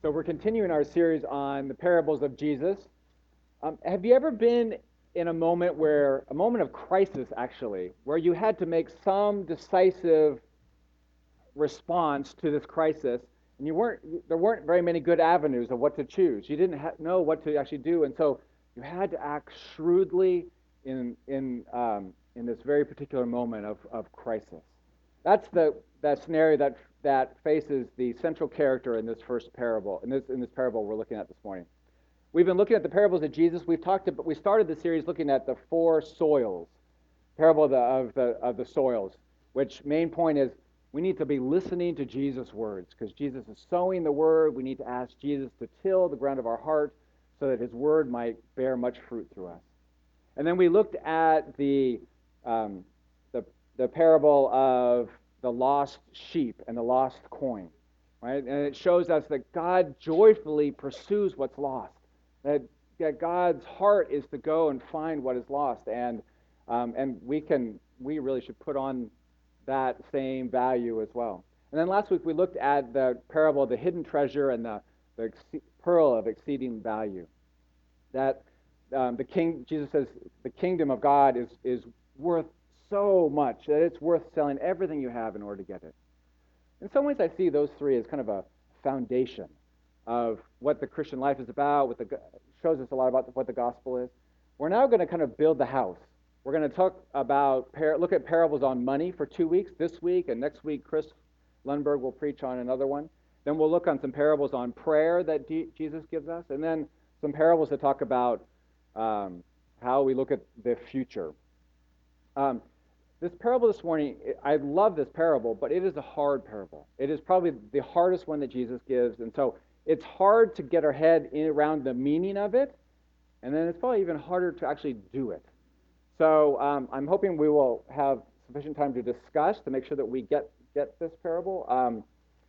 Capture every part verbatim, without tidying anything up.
So we're continuing our series on the parables of Jesus. Um, have you ever been in a moment where, a moment of crisis actually, where you had to make some decisive response to this crisis, and you weren't, there weren't very many good avenues of what to choose. You didn't ha- know what to actually do, and so you had to act shrewdly in in um, in this very particular moment of, of crisis. That's the that scenario that that faces the central character in this first parable. In this in this parable we're looking at this morning. We've been looking at the parables of Jesus. We've talked about, we started the series looking at the four soils, parable of the of the of the soils, which main point is we need to be listening to Jesus' words because Jesus is sowing the word. We need to ask Jesus to till the ground of our heart so that his word might bear much fruit through us. And then we looked at the um, the the parable of the lost sheep and the lost coin, right? And it shows us that God joyfully pursues what's lost. That, that God's heart is to go and find what is lost, and um, and we can we really should put on that same value as well. And then last week we looked at the parable of the hidden treasure and the, the pearl of exceeding value. That um, the king Jesus says the kingdom of God is is worth so much that it's worth selling everything you have in order to get it. In some ways, I see those three as kind of a foundation of what the Christian life is about, what the, shows us a lot about what the gospel is. We're now going to kind of build the house. We're going to talk about, look at parables on money for two weeks, this week, and next week Chris Lundberg will preach on another one. Then we'll look on some parables on prayer that D- Jesus gives us, and then some parables that talk about um, how we look at the future. Um, This parable this morning, I love this parable, but it is a hard parable. It is probably the hardest one that Jesus gives, and so it's hard to get our head in around the meaning of it, and then it's probably even harder to actually do it. So um, I'm hoping we will have sufficient time to discuss to make sure that we get get this parable. Um,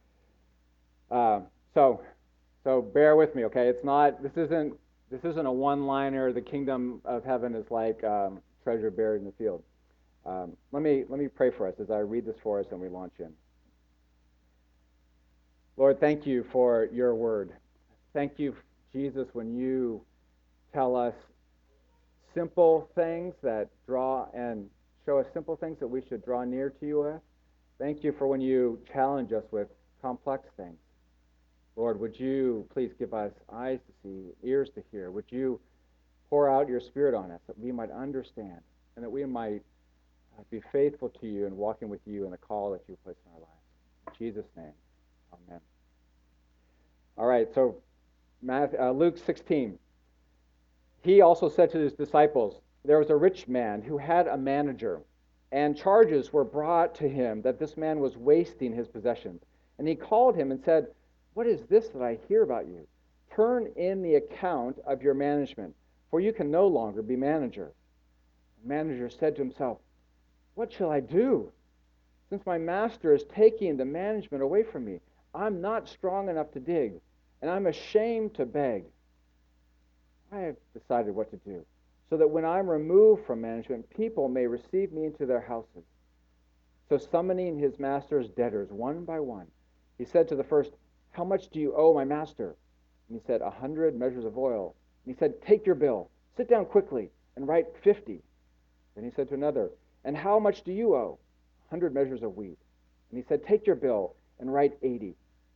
uh, so so bear with me, okay? It's not this isn't this isn't a one-liner. The kingdom of heaven is like um, treasure buried in the field. Um, let me let me pray for us as I read this for us and we launch in. Lord, thank you for your word. Thank you, Jesus, when you tell us simple things that draw and show us simple things that we should draw near to you with. Thank you for when you challenge us with complex things. Lord, would you please give us eyes to see, ears to hear? Would you pour out your Spirit on us that we might understand and that we might be faithful to you and walking with you in the call that you place in our lives. In Jesus' name, amen. All right, so Matthew, uh, Luke sixteen. He also said to his disciples, there was a rich man who had a manager, and charges were brought to him that this man was wasting his possessions. And he called him and said, what is this that I hear about you? Turn in the account of your management, for you can no longer be manager. The manager said to himself, what shall I do? Since my master is taking the management away from me, I'm not strong enough to dig, and I'm ashamed to beg. I have decided what to do, so that when I'm removed from management, people may receive me into their houses. So summoning his master's debtors one by one, he said to the first, how much do you owe my master? And he said, a hundred measures of oil. And he said, take your bill, sit down quickly, and write fifty. Then he said to another, and how much do you owe? A hundred measures of wheat. And he said, take your bill and write eighty.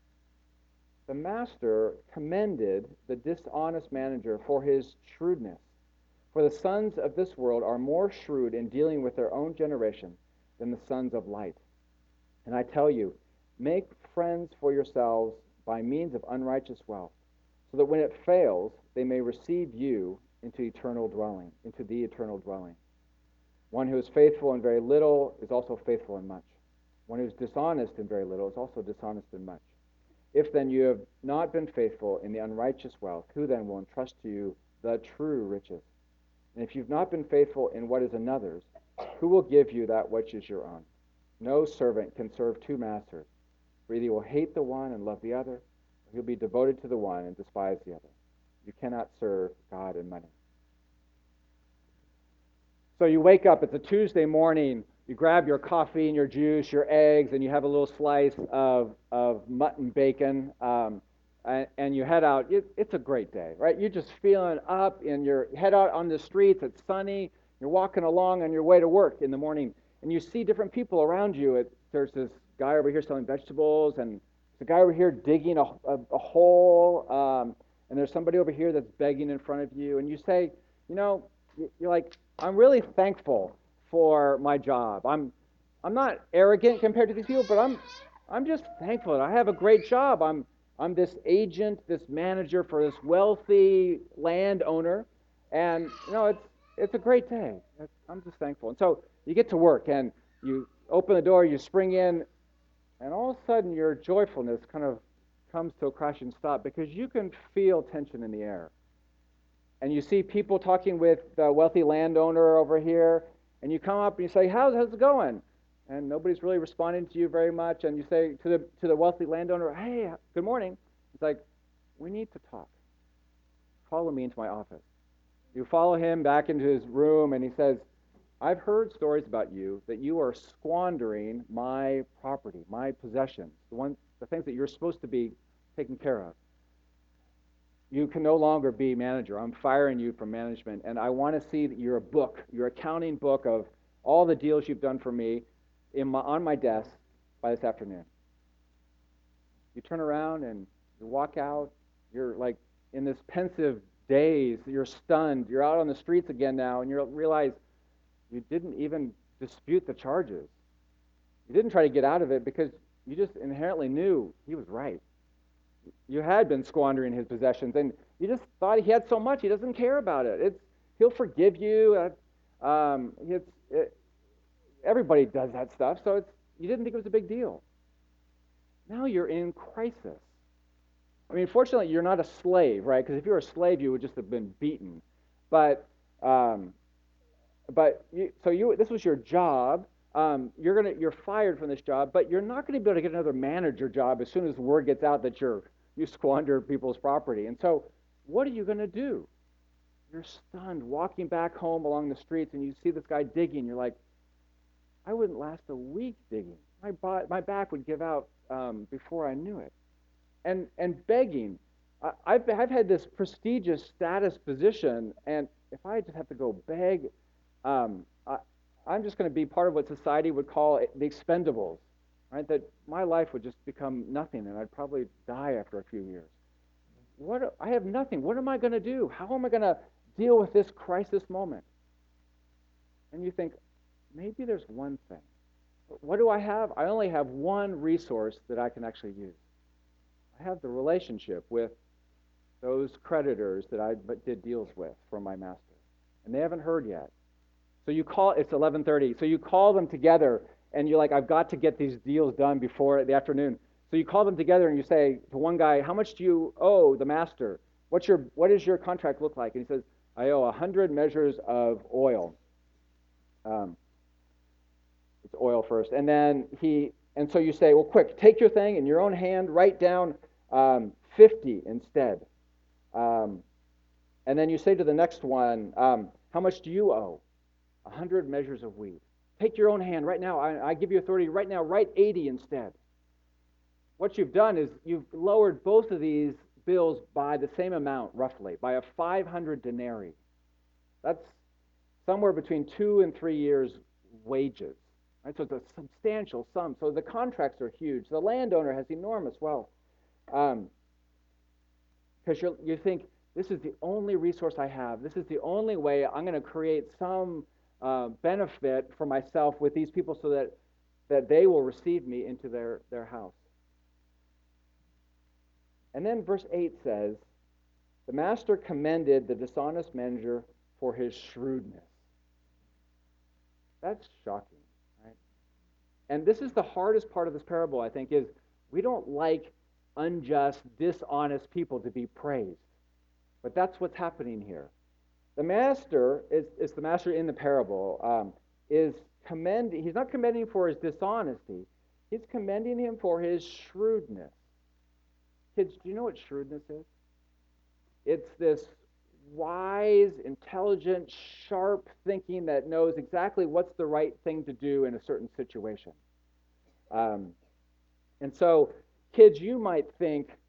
The master commended the dishonest manager for his shrewdness. For the sons of this world are more shrewd in dealing with their own generation than the sons of light. And I tell you, make friends for yourselves by means of unrighteous wealth, so that when it fails, they may receive you into eternal dwelling, into the eternal dwelling. One who is faithful in very little is also faithful in much. One who is dishonest in very little is also dishonest in much. If then you have not been faithful in the unrighteous wealth, who then will entrust to you the true riches? And if you've not been faithful in what is another's, who will give you that which is your own? No servant can serve two masters, for either he will hate the one and love the other, or he'll be devoted to the one and despise the other. You cannot serve God and money. So you wake up, it's a Tuesday morning, you grab your coffee and your juice, your eggs, and you have a little slice of, of mutton bacon. Um, and, and you head out. It, it's a great day, right? You're just feeling up, and you head out on the streets. It's sunny. You're walking along on your way to work in the morning, and you see different people around you. It, there's this guy over here selling vegetables, and there's a guy over here digging a, a, a hole, um, and there's somebody over here that's begging in front of you. And you say, you know, you're like, I'm really thankful for my job. I'm I'm not arrogant compared to these people, but I'm I'm just thankful that I have a great job. I'm I'm this agent, this manager for this wealthy landowner, and you know it's it's a great day. I'm just thankful. And so you get to work and you open the door, you spring in, and all of a sudden your joyfulness kind of comes to a crashing stop because you can feel tension in the air. And you see people talking with the wealthy landowner over here, and you come up and you say, how's, how's it going? And nobody's really responding to you very much, and you say to the to the wealthy landowner, hey, good morning. It's like, we need to talk. Follow me into my office. You follow him back into his room, and he says, I've heard stories about you that you are squandering my property, my possessions, the one, the things that you're supposed to be taking care of. You can no longer be manager. I'm firing you from management, and I want to see that your book, your accounting book of all the deals you've done for me in my, on my desk by this afternoon. You turn around and you walk out. You're like in this pensive daze. You're stunned. You're out on the streets again now, and you realize you didn't even dispute the charges. You didn't try to get out of it because you just inherently knew he was right. You had been squandering his possessions, and you just thought he had so much he doesn't care about it. It's he'll forgive you. Uh, um, it's it, everybody does that stuff, so it's you didn't think it was a big deal. Now you're in crisis. I mean, fortunately, you're not a slave, right? Because if you were a slave, you would just have been beaten. But um, but you, so you this was your job. Um, you're gonna you're fired from this job, but you're not going to be able to get another manager job as soon as word gets out that you're you squander people's property. And so, what are you going to do? You're stunned, walking back home along the streets, and you see this guy digging. You're like, I wouldn't last a week digging. My bo- my back would give out um, before I knew it. And and begging. I, I've I've had this prestigious status position, and if I just have to go beg. Um, I, I'm just going to be part of what society would call the expendables, right? That my life would just become nothing, and I'd probably die after a few years. What I have nothing. What am I going to do? How am I going to deal with this crisis moment? And you think, maybe there's one thing. What do I have? I only have one resource that I can actually use. I have the relationship with those creditors that I did deals with for my master, and they haven't heard yet. So you call, it's eleven thirty, so you call them together, and you're like, I've got to get these deals done before the afternoon. So you call them together, and you say to one guy, how much do you owe the master? What's your, what does your contract look like? And he says, I owe one hundred measures of oil. Um, it's oil first. And then he, and so you say, well, quick, take your thing in your own hand, write down um, fifty instead. Um, and then you say to the next one, um, how much do you owe? one hundred measures of wheat. Take your own hand right now. I, I give you authority right now. Write eighty instead. What you've done is you've lowered both of these bills by the same amount, roughly, by a five hundred denarii. That's somewhere between two and three years' wages. Right? So it's a substantial sum. So the contracts are huge. The landowner has enormous wealth. Um, because you you think, this is the only resource I have. This is the only way I'm going to create some uh, benefit for myself with these people so that, that they will receive me into their, their house. And then verse eight says, the master commended the dishonest manager for his shrewdness. That's shocking, right? And this is the hardest part of this parable, I think, is we don't like unjust, dishonest people to be praised. But that's what's happening here. The master is, is the master in the parable, um, is commending, he's not commending for his dishonesty, he's commending him for his shrewdness. Kids, do you know what shrewdness is? It's this wise, intelligent, sharp thinking that knows exactly what's the right thing to do in a certain situation. Um, and so, kids, you might think,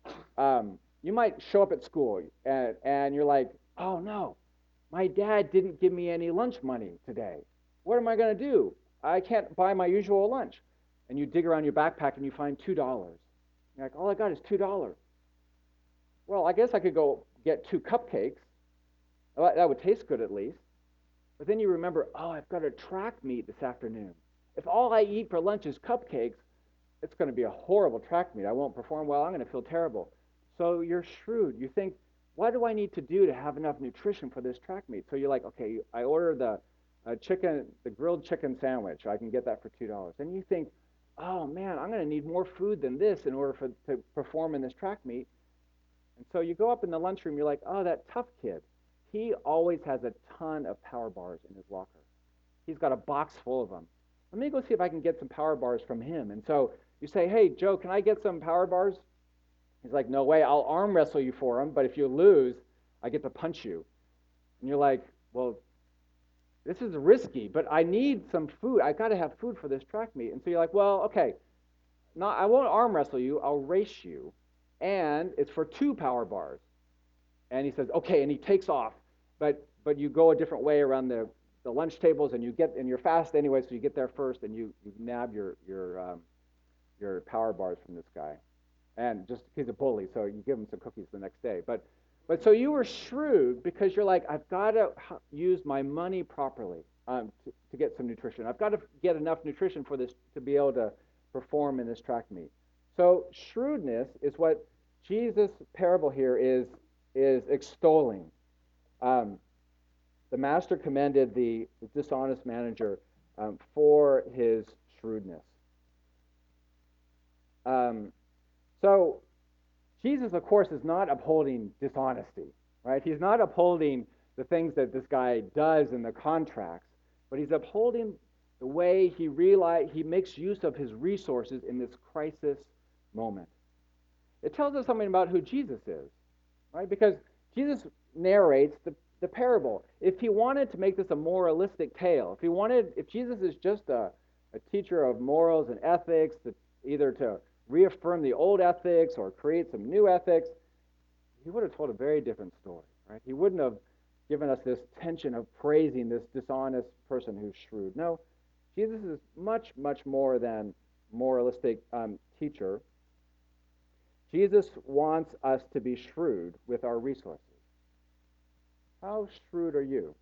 Um, you might show up at school and, and you're like, oh no, my dad didn't give me any lunch money today. What am I going to do? I can't buy my usual lunch. And you dig around your backpack and you find two dollars. You're like, all I got is two dollars. Well, I guess I could go get two cupcakes. Well, that would taste good at least. But then you remember, oh, I've got a track meet this afternoon. If all I eat for lunch is cupcakes, it's going to be a horrible track meet. I won't perform well. I'm going to feel terrible. So you're shrewd. You think, what do I need to do to have enough nutrition for this track meet? So you're like, okay, I order the uh, chicken, the grilled chicken sandwich. I can get that for two dollars. And you think, oh man, I'm going to need more food than this in order for to perform in this track meet. And so you go up in the lunchroom. You're like, oh, that tough kid. He always has a ton of power bars in his locker. He's got a box full of them. Let me go see if I can get some power bars from him. And so you say, hey, Joe, can I get some power bars? He's like, no way, I'll arm wrestle you for them, but if you lose, I get to punch you. And you're like, well, this is risky, but I need some food. I got to have food for this track meet. And so you're like, well, okay, not, I won't arm wrestle you. I'll race you. And it's for two power bars. And he says, okay, and he takes off. But but you go a different way around the, the lunch tables, and you get and you're fast anyway, so you get there first, and you, you nab your your um, your power bars from this guy. And just he's a bully, so you give him some cookies the next day. But but so you were shrewd because you're like, I've got to use my money properly um, to, to get some nutrition. I've got to get enough nutrition for this to be able to perform in this track meet. So shrewdness is what Jesus' parable here is is extolling. Um, the master commended the dishonest manager um, for his shrewdness. Um, so Jesus, of course, is not upholding dishonesty, right? He's not upholding the things that this guy does in the contracts, but he's upholding the way he realize he makes use of his resources in this crisis moment. It tells us something about who Jesus is, right? Because Jesus narrates the, the parable. If he wanted to make this a moralistic tale, if he wanted, if Jesus is just a, a teacher of morals and ethics, that either to reaffirm the old ethics or create some new ethics, he would have told a very different story, right? He wouldn't have given us this tension of praising this dishonest person who's shrewd. No, Jesus is much, much more than moralistic um, teacher. Jesus wants us to be shrewd with our resources. How shrewd are you?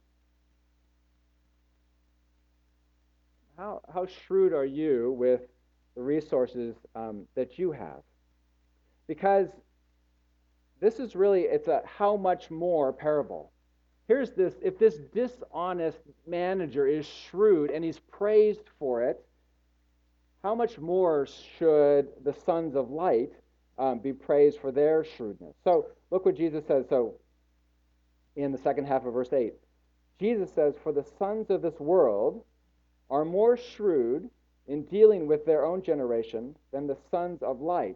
How, how shrewd are you with the resources um, that you have? Because this is really, it's a how much more parable. Here's this, if this dishonest manager is shrewd and he's praised for it, how much more should the sons of light um, be praised for their shrewdness? So look what Jesus says. So in the second half of verse eight, Jesus says, for the sons of this world are more shrewd in dealing with their own generation than the sons of light.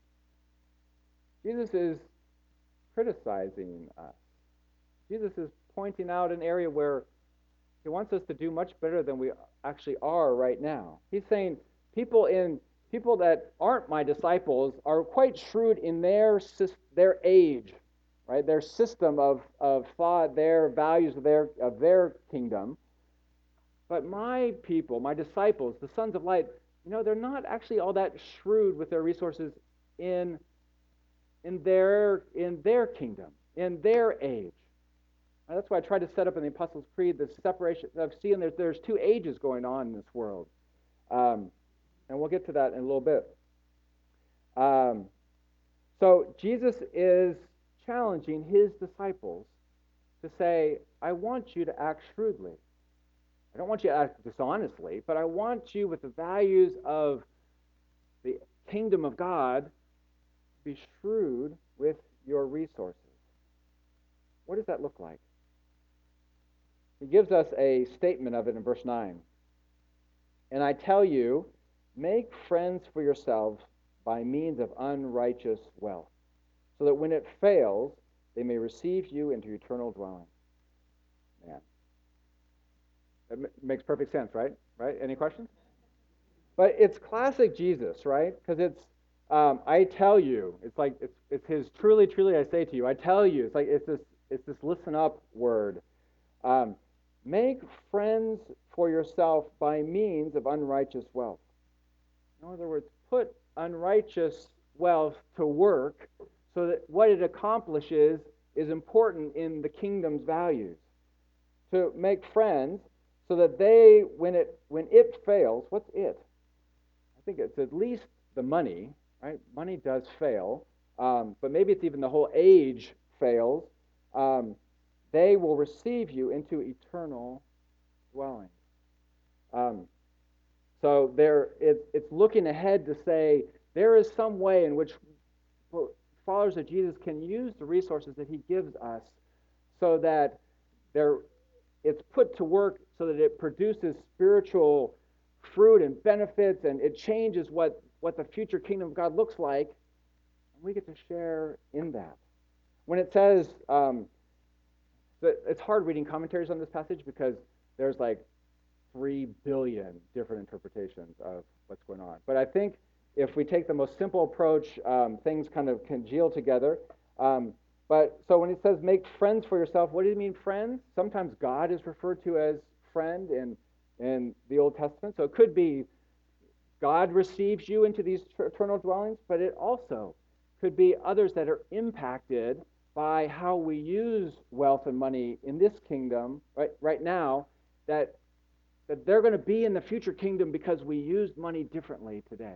Jesus is criticizing us. Jesus is pointing out an area where he wants us to do much better than we actually are right now. He's saying people in people that aren't my disciples are quite shrewd in their their age, right? Their system of, of thought, their values of their of their kingdom. But my people, my disciples, the sons of light, you know, they're not actually all that shrewd with their resources in in their in their kingdom, in their age. And that's why I tried to set up in the Apostles' Creed the separation of seeing there's there's two ages going on in this world. Um, and we'll get to that in a little bit. Um, so Jesus is challenging his disciples to say, I want you to act shrewdly. I don't want you to act dishonestly, but I want you with the values of the kingdom of God to be shrewd with your resources. What does that look like? He gives us a statement of it in verse nine. And I tell you, make friends for yourselves by means of unrighteous wealth, so that when it fails, they may receive you into eternal dwelling. Man. That m- makes perfect sense, right? Right? Any questions? But it's classic Jesus, right? Because it's Um, I tell you, it's like it's it's his truly, truly I say to you. I tell you, it's like it's this it's this listen up word. Um, Make friends for yourself by means of unrighteous wealth. In other words, put unrighteous wealth to work so that what it accomplishes is important in the kingdom's values. To make friends so that they, when it when it fails, what's it? I think it's at least the money, right? Money does fail, um, but maybe it's even the whole age fails. Um, they will receive you into eternal dwelling. Um, so there, it's it's looking ahead to say there is some way in which followers of Jesus can use the resources that He gives us, so that there it's put to work so that it produces spiritual fruit and benefits, and it changes what what the future kingdom of God looks like, and we get to share in that. When it says um, that it's hard reading commentaries on this passage because there's like three billion different interpretations of what's going on. But I think if we take the most simple approach, um, things kind of congeal together. Um, but so when it says make friends for yourself, what do you mean friends? Sometimes God is referred to as friend in in the Old Testament. So it could be God receives you into these eternal dwellings, but it also could be others that are impacted by how we use wealth and money in this kingdom right right now, that that they're going to be in the future kingdom because we used money differently today.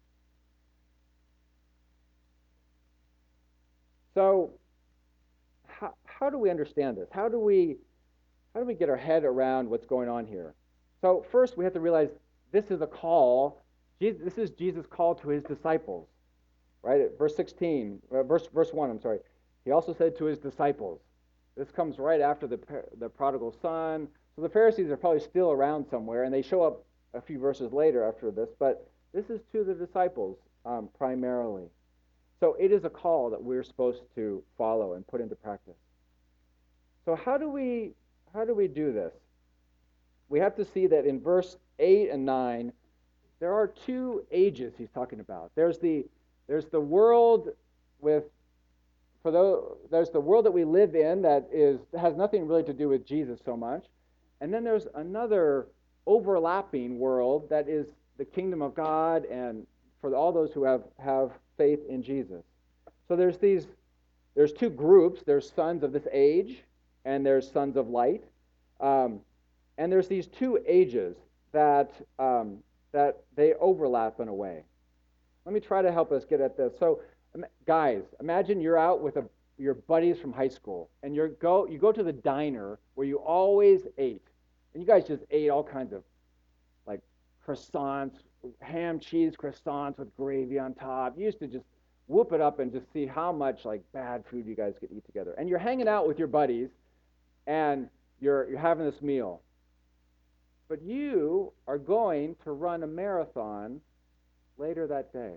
So how, how do we understand this? How do we how do we get our head around what's going on here? So first we have to realize this is a call. Jesus, this is Jesus' call to his disciples, right? At verse sixteen, uh, verse verse one. I'm sorry. He also said to his disciples. This comes right after the the prodigal son. So the Pharisees are probably still around somewhere, and they show up a few verses later after this. But this is to the disciples um, primarily. So it is a call that we're supposed to follow and put into practice. So how do we how do we do this? We have to see that in verse eight and nine, there are two ages he's talking about. There's the there's the world with for those, there's the world that we live in that is has nothing really to do with Jesus so much, and then there's another overlapping world that is the kingdom of God and for all those who have have faith in Jesus. So there's these there's two groups. There's sons of this age, and there's sons of light, um, and there's these two ages that um, that they overlap in a way. Let me try to help us get at this. So, guys, imagine you're out with a, your buddies from high school, and you go you go to the diner where you always ate, and you guys just ate all kinds of like croissants, ham cheese croissants with gravy on top. You used to just whoop it up and just see how much like bad food you guys could eat together. And you're hanging out with your buddies, and you're you're having this meal, but you are going to run a marathon later that day.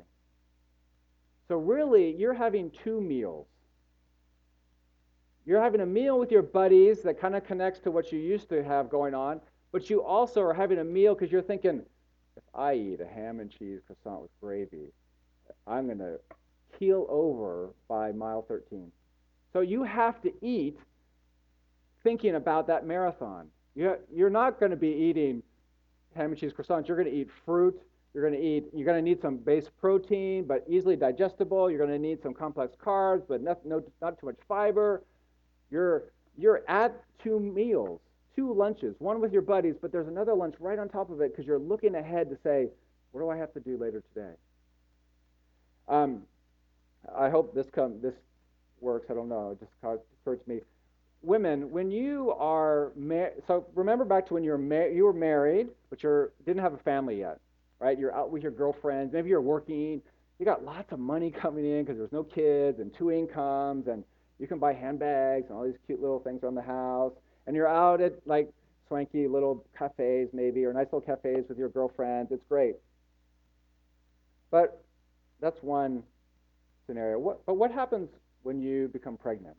So really, you're having two meals. You're having a meal with your buddies that kind of connects to what you used to have going on, but you also are having a meal because you're thinking, if I eat a ham and cheese croissant with gravy, I'm going to keel over by mile thirteen. So you have to eat thinking about that marathon. You're not going to be eating ham and cheese croissants. You're going to eat fruit. You're going to eat. You're going to need some base protein, but easily digestible. You're going to need some complex carbs, but not, no, not too much fiber. You're you're at two meals, two lunches, one with your buddies, but there's another lunch right on top of it because you're looking ahead to say, what do I have to do later today? Um, I hope this come this works. I don't know. It just occurred to me. Women, when you are mar- so remember back to when you were ma- you were married, but you didn't have a family yet, right? You're out with your girlfriends. Maybe you're working. You got lots of money coming in because there's no kids and two incomes, and you can buy handbags and all these cute little things around the house. And you're out at like swanky little cafes maybe, or nice little cafes with your girlfriends. It's great. But that's one scenario. What, but what happens when you become pregnant?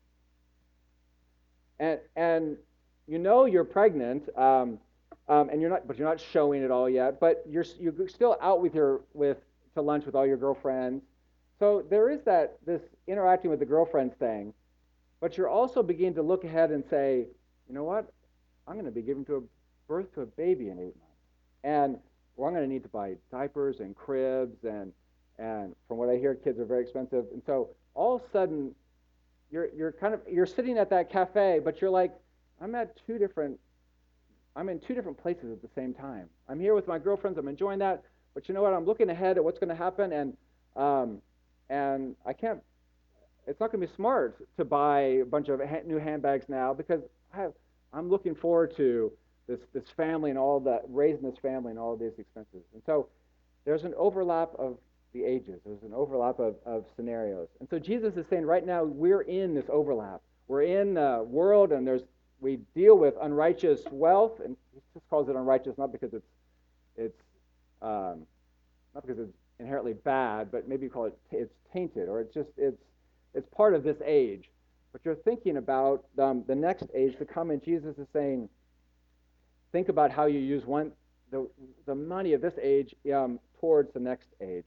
And and you know you're pregnant, um, um, and you're not, but you're not showing it all yet. But you're you're still out with your with to lunch with all your girlfriends, So there is that this interacting with the girlfriends thing, but you're also beginning to look ahead and say, you know what? I'm going to be giving to a birth to a baby in eight months, and well, I'm going to need to buy diapers and cribs, and and from what I hear, kids are very expensive, and so all of a sudden you're you're kind of you're sitting at that cafe, but you're like, I'm at two different I'm in two different places at the same time. I'm here with my girlfriends. I'm enjoying that. But you know what? I'm looking ahead at what's going to happen, and um, and I can't. It's not going to be smart to buy a bunch of ha- new handbags now because I have, I'm looking forward to this this family and all that, raising this family and all of these expenses. And so there's an overlap of the ages. There's an overlap of, of scenarios. And so Jesus is saying right now we're in this overlap. We're in the world, and there's we deal with unrighteous wealth, and he just calls it unrighteous not because it's it's um, not because it's inherently bad, but maybe you call it it's tainted, or it's just it's it's part of this age. But you're thinking about um, the next age to come, and Jesus is saying, think about how you use one the the money of this age um, towards the next age.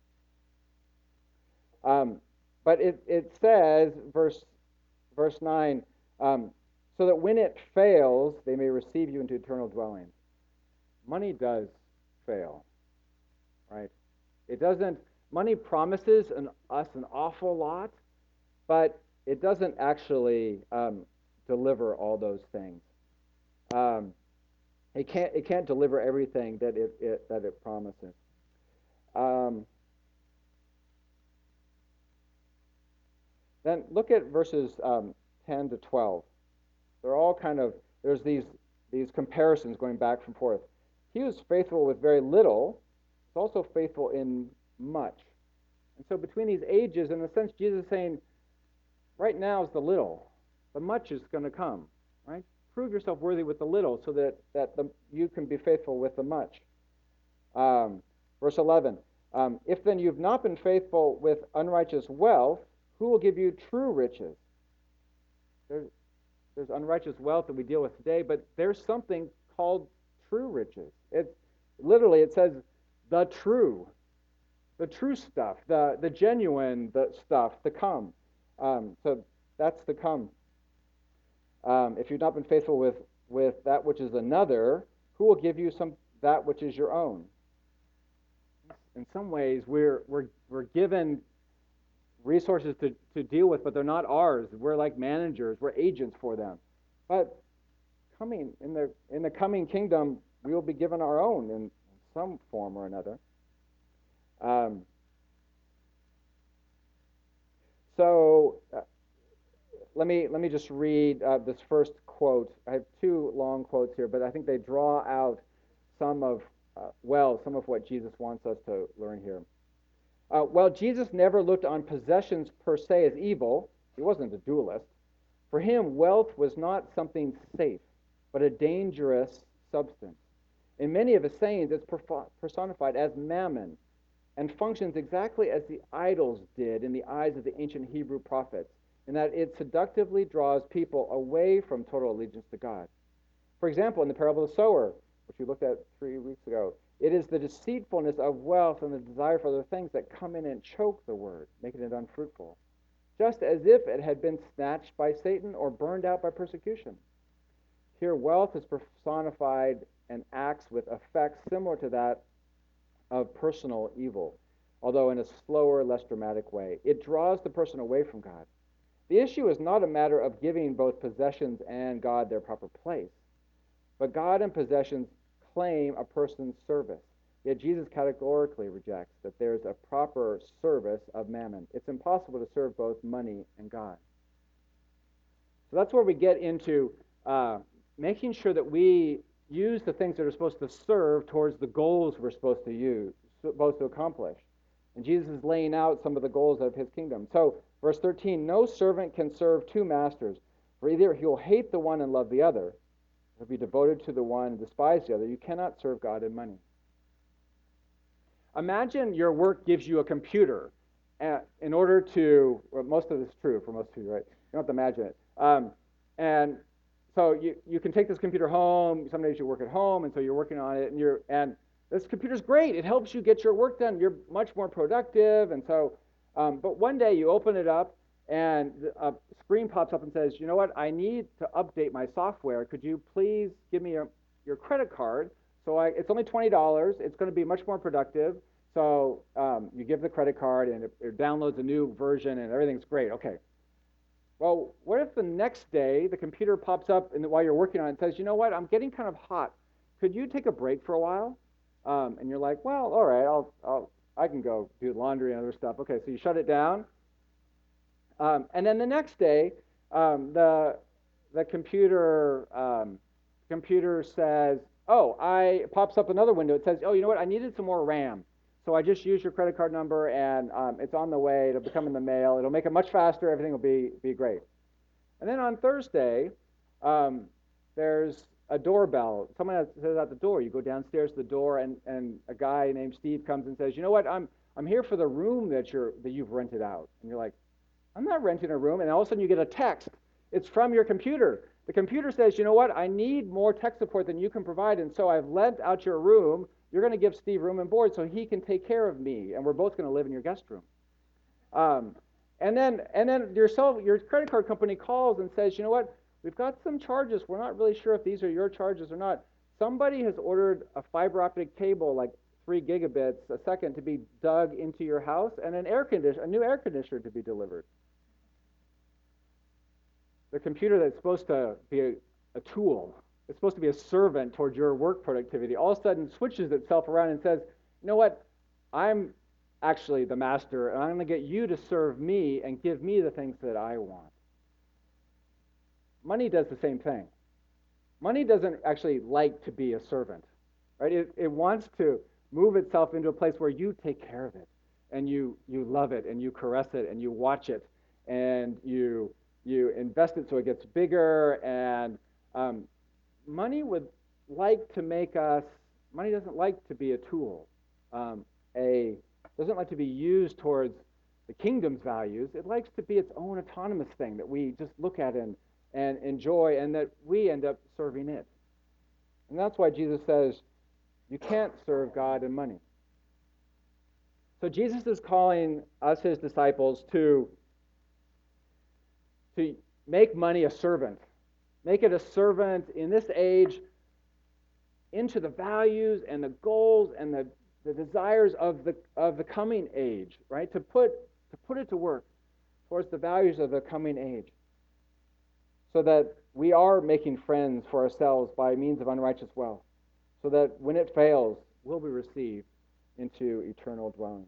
Um, but it it says verse verse nine. Um, so that when it fails, they may receive you into eternal dwellings. Money does fail, right? It doesn't, money promises an, us an awful lot, but it doesn't actually um, deliver all those things. Um, it can't it can't deliver everything that it, it that it promises. Um, then look at verses um, ten to twelve. They're all kind of, there's these these comparisons going back and forth. He who's faithful with very little is also faithful in much. And so between these ages, in a sense, Jesus is saying, right now is the little. The much is going to come, right? Prove yourself worthy with the little so that, that the, you can be faithful with the much. Um, verse eleven, um, if then you've not been faithful with unrighteous wealth, who will give you true riches? There's, There's unrighteous wealth that we deal with today, but there's something called true riches. It's literally, it says the true, the true stuff, the the genuine, the stuff to come. Um, so that's to come. Um, if you've not been faithful with with that which is another, who will give you some that which is your own? In some ways, we're we're we're given resources to, to deal with, but they're not ours. We're like managers. We're agents for them. But coming in the in the coming kingdom, we will be given our own in some form or another. Um, so uh, let me let me just read uh, this first quote. I have two long quotes here, but I think they draw out some of uh, well some of what Jesus wants us to learn here. Uh, while Jesus never looked on possessions per se as evil, he wasn't a dualist. For him, wealth was not something safe, but a dangerous substance. In many of his sayings, it's personified as mammon and functions exactly as the idols did in the eyes of the ancient Hebrew prophets, in that it seductively draws people away from total allegiance to God. For example, in the parable of the sower, which we looked at three weeks ago, it is the deceitfulness of wealth and the desire for other things that come in and choke the word, making it unfruitful, just as if it had been snatched by Satan or burned out by persecution. Here, wealth is personified and acts with effects similar to that of personal evil, although in a slower, less dramatic way. It draws the person away from God. The issue is not a matter of giving both possessions and God their proper place, but God and possessions claim a person's service. Yet Jesus categorically rejects that there's a proper service of mammon. It's impossible to serve both money and God. So that's where we get into uh, making sure that we use the things that are supposed to serve towards the goals we're supposed to use, supposed to accomplish. And Jesus is laying out some of the goals of his kingdom. So, verse thirteen, no servant can serve two masters, for either he will hate the one and love the other, or be devoted to the one and despise the other. You cannot serve God and money. Imagine your work gives you a computer uh, in order to, well, most of this is true for most of you, right? You don't have to imagine it. Um, and so you, you can take this computer home. Some days you work at home, and so you're working on it, and you're and this computer's great. It helps you get your work done. You're much more productive, and so Um, but one day you open it up and a screen pops up and says, you know what, I need to update my software. Could you please give me your, your credit card? So I, it's only twenty dollars. It's going to be much more productive. So um, you give the credit card and it, it downloads a new version and everything's great. Okay. Well, what if the next day the computer pops up and while you're working on it and says, you know what, I'm getting kind of hot. Could you take a break for a while? Um, and you're like, well, all right, I'll, I'll, I can go do laundry and other stuff. Okay, so you shut it down. Um, and then the next day, um, the the computer um, computer says, "Oh, I," it pops up another window. It says, "Oh, you know what? I needed some more RAM, so I just used your credit card number, and um, it's on the way. It'll come in the mail. It'll make it much faster. Everything will be be great." And then on Thursday, um, there's a doorbell. Someone says at the door. You go downstairs to the door, and, and a guy named Steve comes and says, "You know what? I'm I'm here for the room that you're that you've rented out." And you're like, I'm not renting a room. And all of a sudden you get a text. It's from your computer. The computer says, you know what? I need more tech support than you can provide. And so I've lent out your room. You're going to give Steve room and board so he can take care of me. And we're both going to live in your guest room. Um, and then and then yourself, your credit card company calls and says, you know what? We've got some charges. We're not really sure if these are your charges or not. Somebody has ordered a fiber optic cable, like three gigabits a second, to be dug into your house, and an air conditioner, a new air conditioner to be delivered. The computer that's supposed to be a, a tool, it's supposed to be a servant towards your work productivity, all of a sudden switches itself around and says, you know what, I'm actually the master, and I'm going to get you to serve me and give me the things that I want. Money does the same thing. Money doesn't actually like to be a servant, right? It, it wants to move itself into a place where you take care of it, and you you love it, and you caress it, and you watch it, and you you invest it so it gets bigger. And um, money would like to make us. Money doesn't like to be a tool. Um, a doesn't like to be used towards the kingdom's values. It likes to be its own autonomous thing that we just look at and and enjoy, and that we end up serving it. And that's why Jesus says, you can't serve God and money. So Jesus is calling us, his disciples, to, to make money a servant. Make it a servant in this age into the values and the goals and the, the desires of the, of the coming age, right? To put, to put it to work towards the values of the coming age, so that we are making friends for ourselves by means of unrighteous wealth, so that when it fails, we'll be received into eternal dwelling.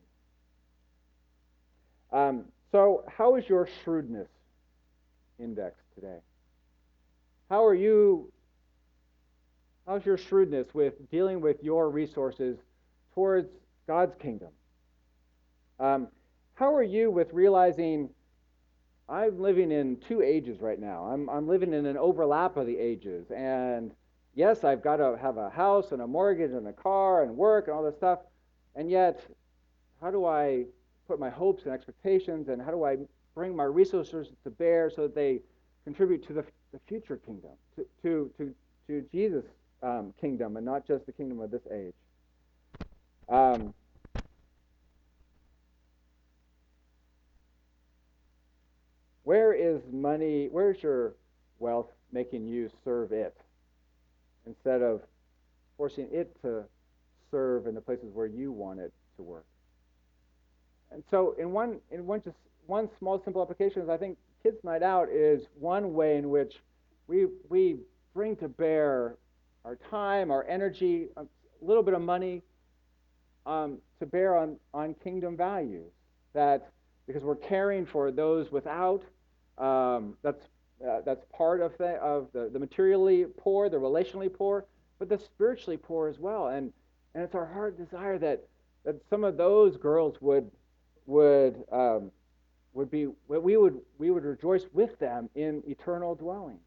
Um, so how is your shrewdness index today? How are you, how's your shrewdness with dealing with your resources towards God's kingdom? Um, how are you with realizing I'm living in two ages right now? I'm, I'm living in an overlap of the ages. And yes, I've got to have a house and a mortgage and a car and work and all this stuff. And yet, how do I put my hopes and expectations, and how do I bring my resources to bear so that they contribute to the, the future kingdom, to, to, to, to Jesus' um, kingdom, and not just the kingdom of this age? Um, where is money, where's your wealth making you serve it instead of forcing it to serve in the places where you want it to work? And so in one in one just one small simple application is, I think Kids Night Out is one way in which we we bring to bear our time, our energy, a little bit of money um, to bear on, on kingdom values. That because we're caring for those without, um, that's uh, that's part of the of the, the materially poor, the relationally poor, but the spiritually poor as well. And and it's our heart desire that that some of those girls would would um, would be we would we would rejoice with them in eternal dwelling.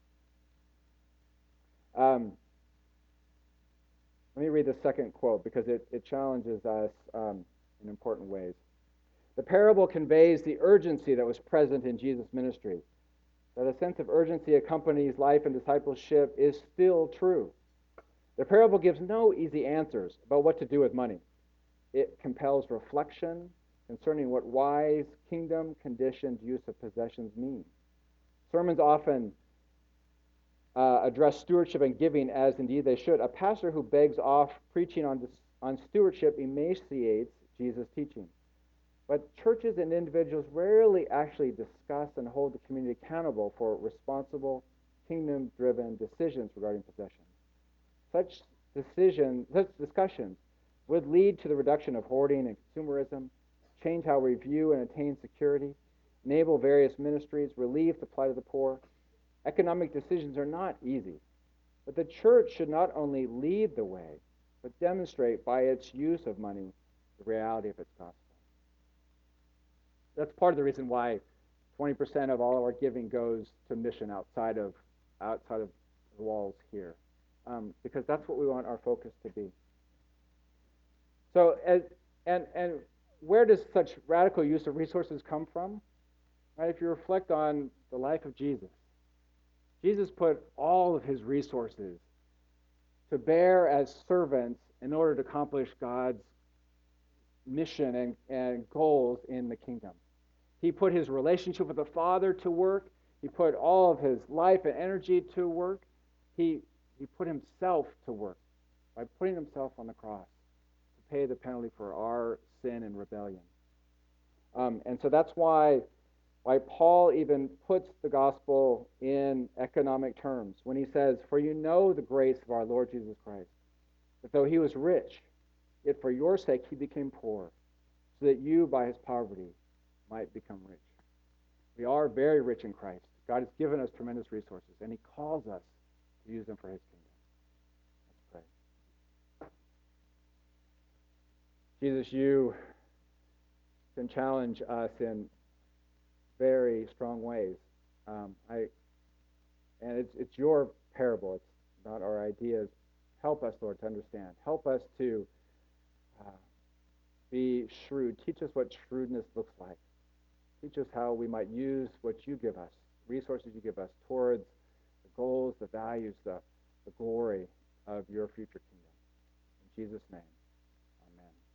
Um, let me read the second quote because it, it challenges us um, in important ways. The parable conveys the urgency that was present in Jesus' ministry. That a sense of urgency accompanies life and discipleship is still true. The parable gives no easy answers about what to do with money. It compels reflection concerning what wise, kingdom-conditioned use of possessions mean. Sermons often uh, address stewardship and giving, as indeed they should. A pastor who begs off preaching on, on stewardship emaciates Jesus' teaching. But churches and individuals rarely actually discuss and hold the community accountable for responsible, kingdom-driven decisions regarding possessions. Such decisions, such discussions would lead to the reduction of hoarding and consumerism, change how we view and attain security, enable various ministries, relieve the plight of the poor. Economic decisions are not easy, but the church should not only lead the way, but demonstrate by its use of money the reality of its gospel. That's part of the reason why twenty percent of all of our giving goes to mission outside of outside of the walls here, um, because that's what we want our focus to be. So, as, and and where does such radical use of resources come from? Right, if you reflect on the life of Jesus, Jesus put all of his resources to bear as servants in order to accomplish God's mission and, and goals in the kingdom. He put his relationship with the Father to work. He put all of his life and energy to work. He, he put himself to work by putting himself on the cross to pay the penalty for our sin and rebellion. Um, and so that's why, why Paul even puts the gospel in economic terms when he says, "For you know the grace of our Lord Jesus Christ, that though he was rich, yet for your sake he became poor, so that you by his poverty might become rich." We are very rich in Christ. God has given us tremendous resources, and he calls us to use them for his kingdom. Let's pray. Jesus, you can challenge us in very strong ways. Um, I, and it's, it's your parable. It's not our ideas. Help us, Lord, to understand. Help us to uh, be shrewd. Teach us what shrewdness looks like. Teach us how we might use what you give us, resources you give us, towards the goals, the values, the, the glory of your future kingdom. In Jesus' name.